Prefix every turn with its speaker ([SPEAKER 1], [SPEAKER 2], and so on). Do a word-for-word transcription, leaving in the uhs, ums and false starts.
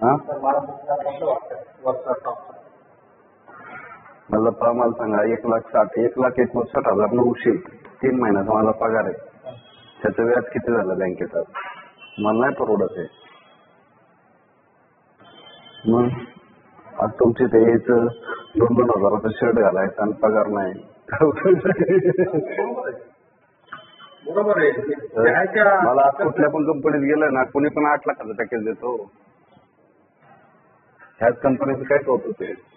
[SPEAKER 1] हा
[SPEAKER 2] तर मला कसं वाटतं वरचा टॉप
[SPEAKER 1] मला पा मला सांगा एक लाख साठ एक लाख एकोणसाठ हजार नऊशे तीन महिन्याचा मला पगार आहे. त्याचं व्याज किती झालं बँकेचं? मला नाही परवडत आहे. मग आज तुमचे ते यायचं दोन दोन हजाराचा शर्ट घालायचा आणि पगार नाही.
[SPEAKER 2] बरोबर आहे. त्याच्या-
[SPEAKER 1] मला आज कुठल्या पण कंपनीत गेलं ना कोणी पण आठ लाखाचं पॅकेज देतो. ह्याच कंपनीचं काय होतं ते